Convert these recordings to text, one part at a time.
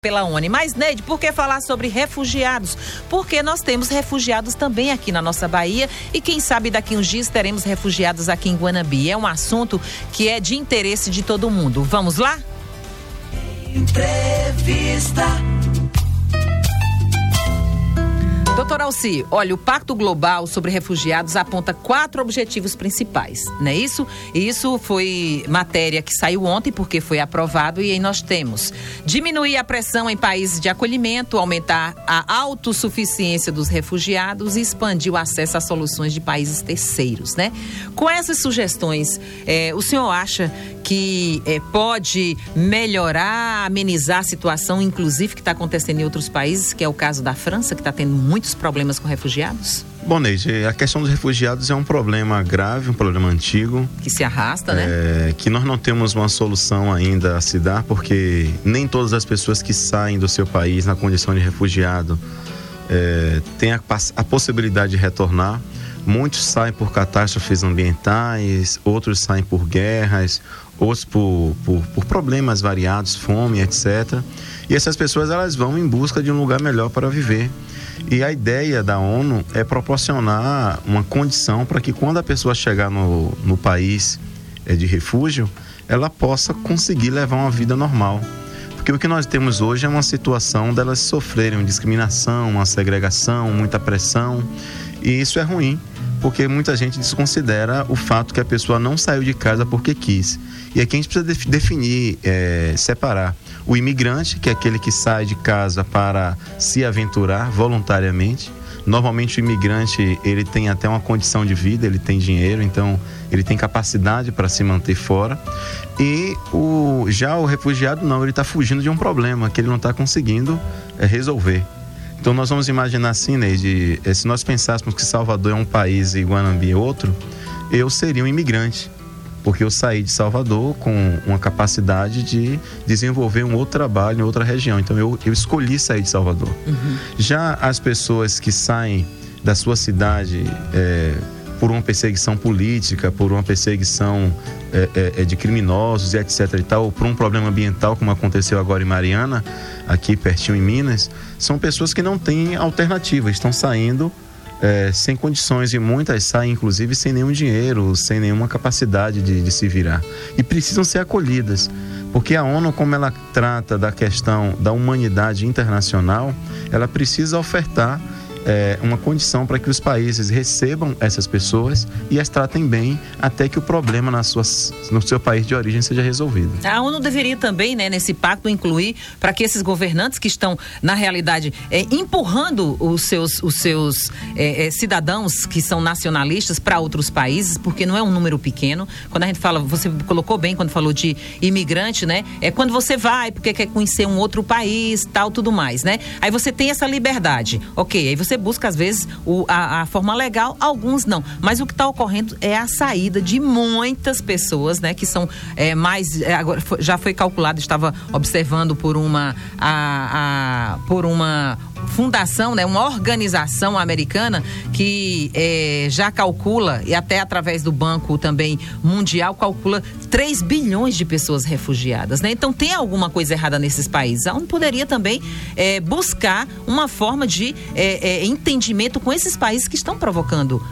pela ONU. Mas, Neide, por que falar sobre refugiados? Porque nós temos refugiados também aqui na nossa Bahia e quem sabe daqui uns dias teremos refugiados aqui em Guanabi. É um assunto que é de interesse de todo mundo. Vamos lá? Entrevista. Doutor Alci, olha, o Pacto Global sobre Refugiados aponta 4 objetivos principais, não é isso? E isso foi matéria que saiu ontem porque foi aprovado e aí nós temos diminuir a pressão em países de acolhimento, aumentar a autossuficiência dos refugiados e expandir o acesso a soluções de países terceiros, né? Com essas sugestões, o senhor acha que pode melhorar, amenizar a situação, inclusive, que está acontecendo em outros países, que é o caso da França, que está tendo muitos problemas com refugiados? Bom, Neide, a questão dos refugiados é um problema grave, um problema antigo. Que se arrasta, né? Que nós não temos uma solução ainda a se dar, porque nem todas as pessoas que saem do seu país na condição de refugiado têm a possibilidade de retornar. Muitos saem por catástrofes ambientais, outros saem por guerras, outros por problemas variados, fome, etc. E essas pessoas elas vão em busca de um lugar melhor para viver. E a ideia da ONU é proporcionar uma condição para que quando a pessoa chegar no país de refúgio, ela possa conseguir levar uma vida normal. Porque o que nós temos hoje é uma situação delas sofrerem discriminação, uma segregação, muita pressão. E isso é ruim, porque muita gente desconsidera o fato que a pessoa não saiu de casa porque quis. E aqui a gente precisa definir, separar o imigrante, que é aquele que sai de casa para se aventurar voluntariamente. Normalmente o imigrante, ele tem até uma condição de vida, ele tem dinheiro, então ele tem capacidade para se manter fora. E já o refugiado não, ele está fugindo de um problema que ele não está conseguindo resolver. Então nós vamos imaginar assim, Neide, se nós pensássemos que Salvador é um país e Guanabi é outro, eu seria um imigrante, porque eu saí de Salvador com uma capacidade de desenvolver um outro trabalho em outra região. Então eu escolhi sair de Salvador. Uhum. Já as pessoas que saem da sua cidade por uma perseguição política, por uma perseguição de criminosos e etc e tal, ou por um problema ambiental, como aconteceu agora em Mariana, aqui pertinho em Minas, são pessoas que não têm alternativa, estão saindo sem condições, e muitas saem inclusive sem nenhum dinheiro, sem nenhuma capacidade de se virar, e precisam ser acolhidas, porque a ONU, como ela trata da questão da humanidade internacional, ela precisa ofertar uma condição para que os países recebam essas pessoas e as tratem bem até que o problema no seu país de origem seja resolvido. A ONU deveria também, né, nesse pacto, incluir para que esses governantes que estão, na realidade, empurrando os seus cidadãos que são nacionalistas para outros países, porque não é um número pequeno. Quando a gente fala, você colocou bem quando falou de imigrante, né? É quando você vai porque quer conhecer um outro país, tal, tudo mais, né? Aí você tem essa liberdade, ok, aí você busca às vezes a forma legal, alguns não, mas o que está ocorrendo é a saída de muitas pessoas, né, que são agora já foi calculado, estava observando por uma fundação, né, uma organização americana que já calcula, e até através do Banco também Mundial, calcula 3 bilhões de pessoas refugiadas, né? Então tem alguma coisa errada nesses países. A ONU poderia também buscar uma forma de entendimento com esses países que estão provocando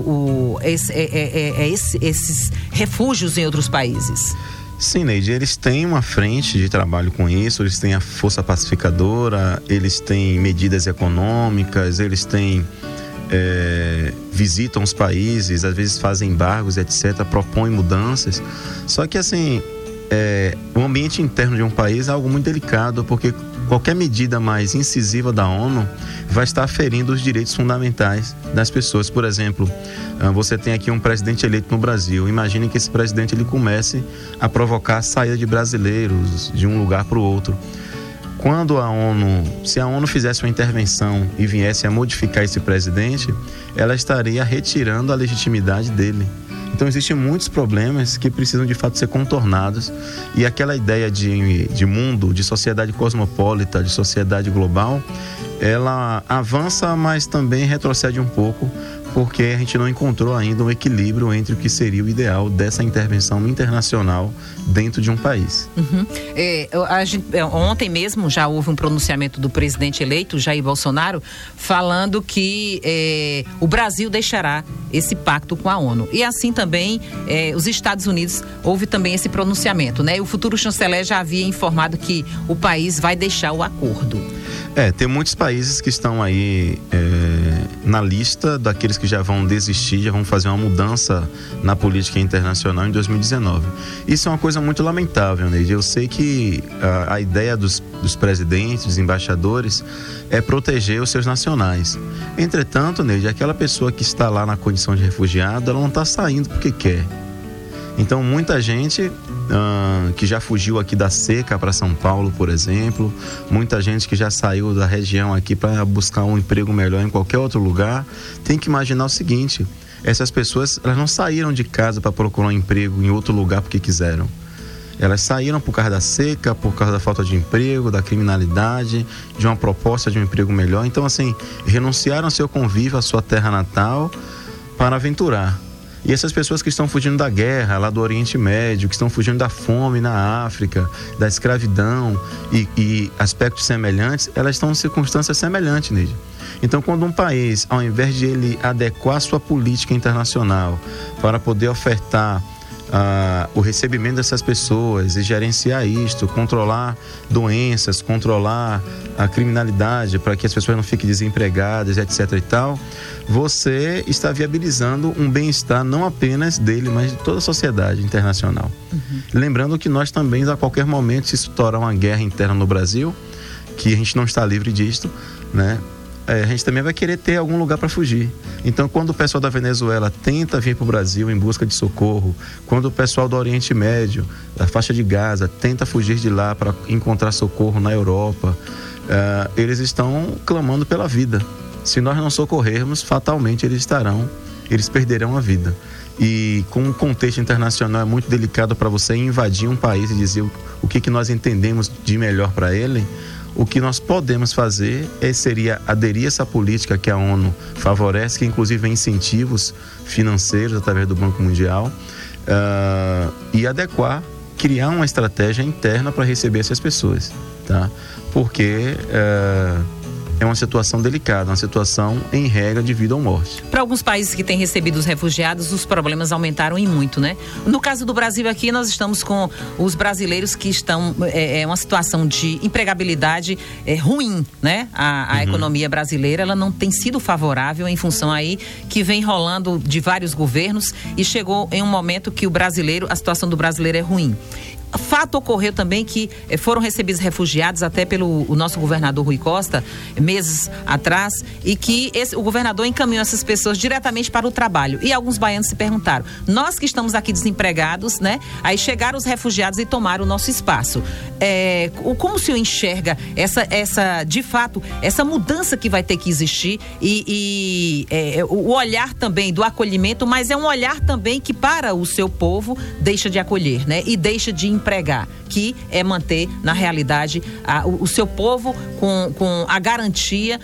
esses refúgios em outros países. Sim, Neide, eles têm uma frente de trabalho com isso, eles têm a força pacificadora, eles têm medidas econômicas, eles têm visitam os países, às vezes fazem embargos, etc., propõem mudanças. Só que assim, o ambiente interno de um país é algo muito delicado, porque qualquer medida mais incisiva da ONU vai estar ferindo os direitos fundamentais das pessoas. Por exemplo, você tem aqui um presidente eleito no Brasil. Imagine que esse presidente ele comece a provocar a saída de brasileiros de um lugar para o outro. Se a ONU fizesse uma intervenção e viesse a modificar esse presidente, ela estaria retirando a legitimidade dele. Então existem muitos problemas que precisam de fato ser contornados, e aquela ideia de mundo, de sociedade cosmopolita, de sociedade global, ela avança, mas também retrocede um pouco, porque a gente não encontrou ainda um equilíbrio entre o que seria o ideal dessa intervenção internacional dentro de um país. Ontem mesmo já houve um pronunciamento do presidente eleito, Jair Bolsonaro, falando que o Brasil deixará esse pacto com a ONU. E assim também os Estados Unidos, houve também esse pronunciamento, né? O futuro chanceler já havia informado que o país vai deixar o acordo. Tem muitos países que estão aí na lista daqueles que já vão desistir, já vão fazer uma mudança na política internacional em 2019. Isso é uma coisa muito lamentável, Neide. Eu sei que a ideia dos presidentes, dos embaixadores, é proteger os seus nacionais. Entretanto, Neide, aquela pessoa que está lá na condição de refugiado, ela não está saindo porque quer. Então, muita gente que já fugiu aqui da seca para São Paulo, por exemplo, muita gente que já saiu da região aqui para buscar um emprego melhor em qualquer outro lugar, tem que imaginar o seguinte: essas pessoas, elas não saíram de casa para procurar um emprego em outro lugar porque quiseram. Elas saíram por causa da seca, por causa da falta de emprego, da criminalidade, de uma proposta de um emprego melhor. Então, assim, renunciaram ao seu convívio, à sua terra natal, para aventurar. E essas pessoas que estão fugindo da guerra lá do Oriente Médio, que estão fugindo da fome na África, da escravidão e aspectos semelhantes, elas estão em circunstâncias semelhantes, Neide. Então, quando um país, ao invés de ele adequar sua política internacional para poder ofertar o recebimento dessas pessoas e gerenciar isto, controlar doenças, controlar a criminalidade para que as pessoas não fiquem desempregadas, etc. e tal, você está viabilizando um bem-estar não apenas dele, mas de toda a sociedade internacional. Lembrando que nós também, a qualquer momento, se estourar uma guerra interna no Brasil, que a gente não está livre disto, né? A gente também vai querer ter algum lugar para fugir. Então, quando o pessoal da Venezuela tenta vir para o Brasil em busca de socorro, quando o pessoal do Oriente Médio, da faixa de Gaza, tenta fugir de lá para encontrar socorro na Europa, eles estão clamando pela vida. Se nós não socorrermos, fatalmente eles perderão a vida. E com o contexto internacional é muito delicado para você invadir um país e dizer o que nós entendemos de melhor para ele. O que nós podemos fazer seria aderir a essa política que a ONU favorece, que inclusive é incentivos financeiros através do Banco Mundial, e adequar, criar uma estratégia interna para receber essas pessoas, tá? Porque é uma situação delicada, uma situação em regra de vida ou morte. Para alguns países que têm recebido os refugiados, os problemas aumentaram e muito, né? No caso do Brasil aqui, nós estamos com os brasileiros que estão uma situação de empregabilidade ruim, né? A economia brasileira, ela não tem sido favorável em função aí que vem rolando de vários governos e chegou em um momento que a situação do brasileiro é ruim. Fato ocorreu também que foram recebidos refugiados até pelo o nosso governador Rui Costa, meses atrás, e que o governador encaminhou essas pessoas diretamente para o trabalho. E alguns baianos se perguntaram: nós que estamos aqui desempregados, né? Aí chegaram os refugiados e tomaram o nosso espaço. Como o senhor enxerga de fato, essa mudança que vai ter que existir e o olhar também do acolhimento, mas é um olhar também que para o seu povo deixa de acolher, né? E deixa de empregar, que é manter, na realidade, o seu povo com a garantia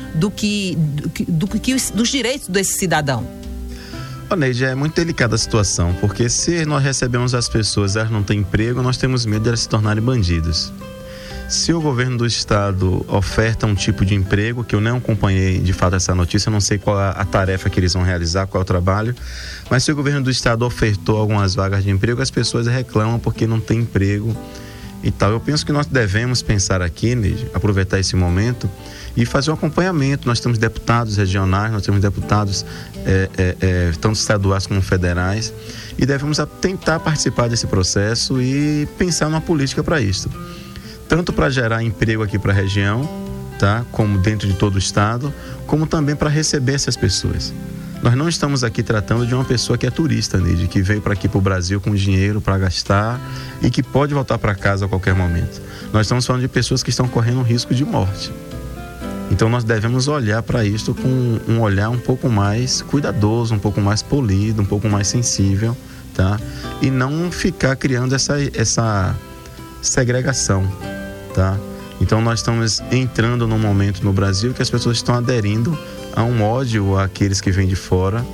dos direitos desse cidadão. Neide, é muito delicada a situação, porque se nós recebemos as pessoas e elas não têm emprego, nós temos medo de elas se tornarem bandidos. Se o governo do estado oferta um tipo de emprego, que eu não acompanhei de fato essa notícia, eu não sei qual a tarefa que eles vão realizar, qual é o trabalho, mas se o governo do estado ofertou algumas vagas de emprego, as pessoas reclamam porque não tem emprego e tal. Eu penso que nós devemos pensar aqui, Neide, aproveitar esse momento e fazer um acompanhamento. Nós temos deputados regionais, nós temos deputados tanto estaduais como federais, e devemos tentar participar desse processo e pensar numa política para isso. Tanto para gerar emprego aqui para a região, tá? Como dentro de todo o estado, como também para receber essas pessoas. Nós não estamos aqui tratando de uma pessoa que é turista, Neide, que veio para aqui para o Brasil com dinheiro para gastar e que pode voltar para casa a qualquer momento. Nós estamos falando de pessoas que estão correndo um risco de morte. Então nós devemos olhar para isso com um olhar um pouco mais cuidadoso, um pouco mais polido, um pouco mais sensível, tá? E não ficar criando essa segregação, tá? Então nós estamos entrando num momento no Brasil que as pessoas estão aderindo a um ódio àqueles que vêm de fora,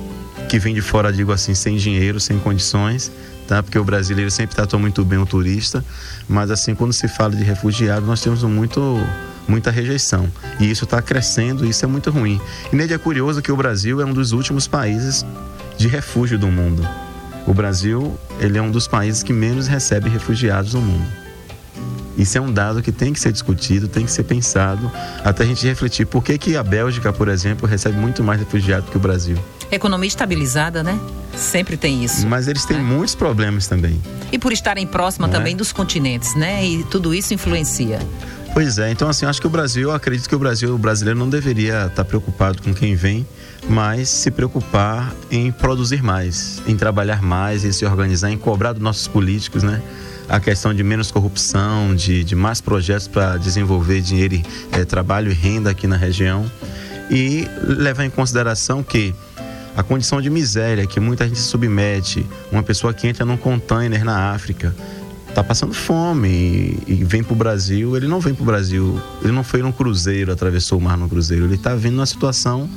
que vem de fora, digo assim, sem dinheiro, sem condições, tá? Porque o brasileiro sempre tratou muito bem o turista, mas assim, quando se fala de refugiado, nós temos muita rejeição, e isso está crescendo, e isso é muito ruim. E Neide, é curioso que o Brasil é um dos últimos países de refúgio do mundo. O Brasil, ele é um dos países que menos recebe refugiados no mundo. Isso é um dado que tem que ser discutido, tem que ser pensado, até a gente refletir por que a Bélgica, por exemplo, recebe muito mais refugiados que o Brasil. Economia estabilizada, né? Sempre tem isso. Mas eles têm muitos problemas também. E por estarem próxima também dos continentes, né? E tudo isso influencia. Pois é, então assim, acho que eu acredito que o brasileiro não deveria estar preocupado com quem vem, mas se preocupar em produzir mais, em trabalhar mais, em se organizar, em cobrar dos nossos políticos, né? A questão de menos corrupção, de mais projetos para desenvolver dinheiro, trabalho e renda aqui na região, e levar em consideração que a condição de miséria que muita gente se submete, uma pessoa que entra num container na África, está passando fome e vem para o Brasil, ele não vem para o Brasil, ele não foi num cruzeiro, atravessou o mar no cruzeiro, ele está vindo numa situação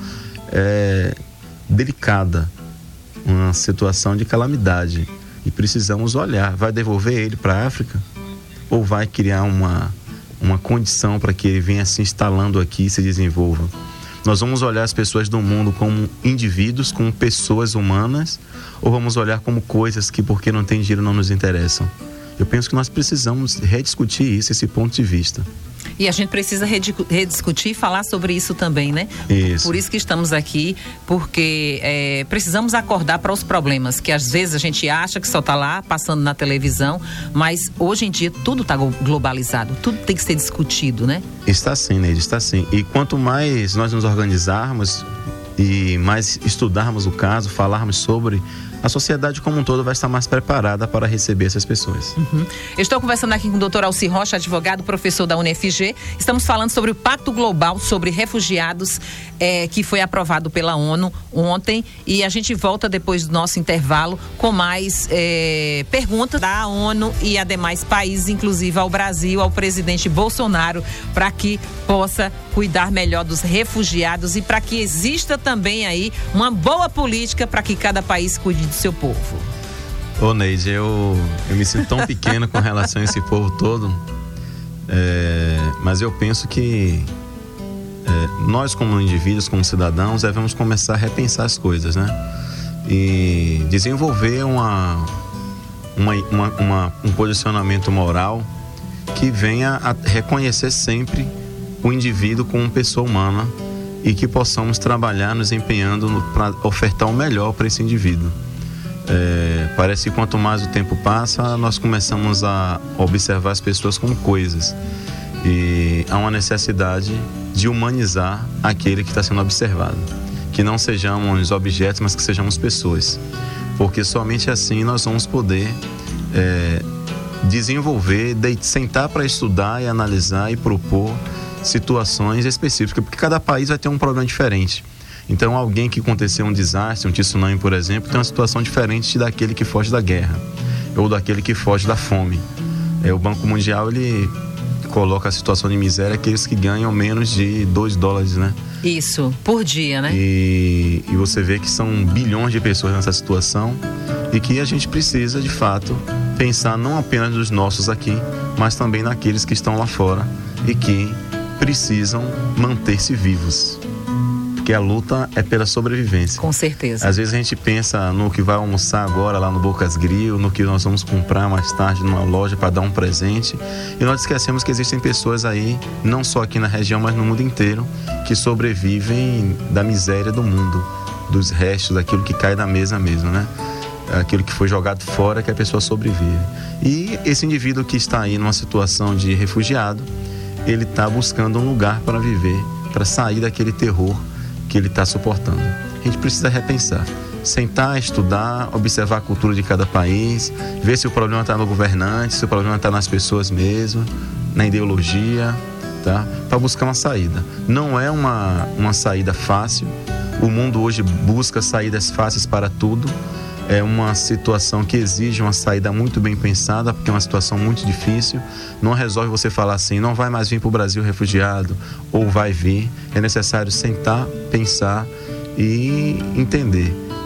delicada, uma situação de calamidade, e precisamos olhar, vai devolver ele para a África ou vai criar uma condição para que ele venha se instalando aqui e se desenvolva? Nós vamos olhar as pessoas do mundo como indivíduos, como pessoas humanas, ou vamos olhar como coisas que, porque não tem dinheiro, não nos interessam? Eu penso que nós precisamos rediscutir esse ponto de vista. E a gente precisa rediscutir e falar sobre isso também, né? Isso. Por isso que estamos aqui, porque precisamos acordar para os problemas, que às vezes a gente acha que só está lá, passando na televisão, mas hoje em dia tudo está globalizado, tudo tem que ser discutido, né? Está sim, Neide, está sim. E quanto mais nós nos organizarmos e mais estudarmos o caso, falarmos sobre, a sociedade como um todo vai estar mais preparada para receber essas pessoas. Eu estou conversando aqui com o Dr. Alci Rocha, advogado, professor da UniFG. Estamos falando sobre o Pacto Global sobre Refugiados, que foi aprovado pela ONU ontem, e a gente volta depois do nosso intervalo com mais perguntas da ONU e a demais países, inclusive ao Brasil, ao presidente Bolsonaro, para que possa cuidar melhor dos refugiados e para que exista também aí uma boa política para que cada país cuide do seu povo. Ô Neide, eu me sinto tão pequeno com relação a esse povo todo, mas eu penso que nós como indivíduos, como cidadãos, devemos começar a repensar as coisas, né? E desenvolver um posicionamento moral que venha a reconhecer sempre o indivíduo como pessoa humana e que possamos trabalhar nos empenhando para ofertar o melhor para esse indivíduo. Parece que quanto mais o tempo passa, nós começamos a observar as pessoas como coisas, e há uma necessidade de humanizar aquele que está sendo observado, que não sejamos objetos, mas que sejamos pessoas, porque somente assim nós vamos poder desenvolver, sentar para estudar e analisar e propor situações específicas, porque cada país vai ter um problema diferente. Então, alguém que aconteceu um desastre, um tsunami, por exemplo, tem uma situação diferente daquele que foge da guerra ou daquele que foge da fome. O Banco Mundial, ele coloca a situação de miséria aqueles que ganham menos de $2, né? Isso, por dia, né? E você vê que são bilhões de pessoas nessa situação e que a gente precisa, de fato, pensar não apenas nos nossos aqui, mas também naqueles que estão lá fora e que precisam manter-se vivos. Porque a luta é pela sobrevivência. Com certeza. Às vezes a gente pensa no que vai almoçar agora lá no Bocas Grill, no que nós vamos comprar mais tarde numa loja para dar um presente, e nós esquecemos que existem pessoas aí, não só aqui na região, mas no mundo inteiro, que sobrevivem da miséria do mundo, dos restos, daquilo que cai da mesa mesmo, né? Aquilo que foi jogado fora, que a pessoa sobrevive. E esse indivíduo que está aí numa situação de refugiado, ele está buscando um lugar para viver, para sair daquele terror que ele está suportando. A gente precisa repensar, sentar, estudar, observar a cultura de cada país, ver se o problema está no governante, se o problema está nas pessoas mesmo, na ideologia, tá? Para buscar uma saída. Não é uma saída fácil. O mundo hoje busca saídas fáceis para tudo. É uma situação que exige uma saída muito bem pensada, porque é uma situação muito difícil. Não resolve você falar assim, não vai mais vir para o Brasil refugiado, ou vai vir. É necessário sentar, pensar e entender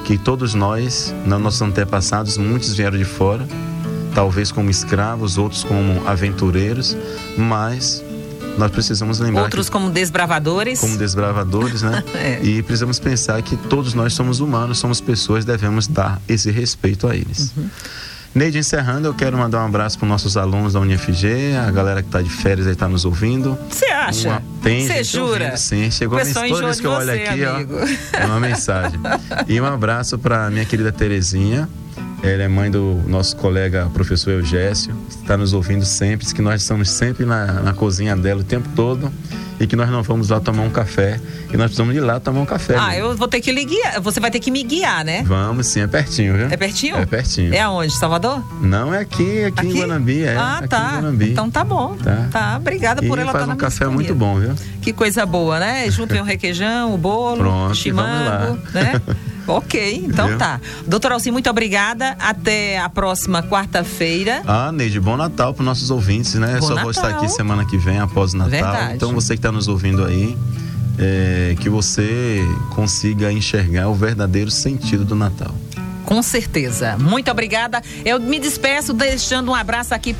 que todos nós, nossos antepassados, muitos vieram de fora, talvez como escravos, outros como aventureiros, mas nós precisamos lembrar outros como desbravadores. Como desbravadores, né? E precisamos pensar que todos nós somos humanos, somos pessoas, devemos dar esse respeito a eles. Neide, encerrando, eu quero mandar um abraço para os nossos alunos da UniFG, a galera que está de férias aí está nos ouvindo. Você acha? Você jura? Ouvindo, sim, chegou a mensagem. Toda vez que eu olho aqui, amigo. Ó, é uma mensagem. E um abraço para minha querida Terezinha. Ela é mãe do nosso colega professor Eugésio, que está nos ouvindo sempre, que nós estamos sempre na cozinha dela o tempo todo e que nós não vamos lá tomar um café, e nós precisamos ir lá tomar um café. Eu vou ter que lhe guiar, você vai ter que me guiar, né? Vamos sim, é pertinho, viu? É pertinho? É pertinho. É aonde? Salvador? Não, é aqui em Guanambi, tá. Em Guanambi. Então tá bom. Tá, obrigada por ela estar na minha café muito bom, viu? Que coisa boa, né? Junto vem o requeijão, o bolo, o chimango, né? Ok, então tá. Doutora Alci, muito obrigada. Até a próxima quarta-feira. Neide, bom Natal para os nossos ouvintes, né? Só vou estar aqui semana que vem, após o Natal. Verdade. Então você que está nos ouvindo aí, que você consiga enxergar o verdadeiro sentido do Natal. Com certeza. Muito obrigada. Eu me despeço deixando um abraço aqui para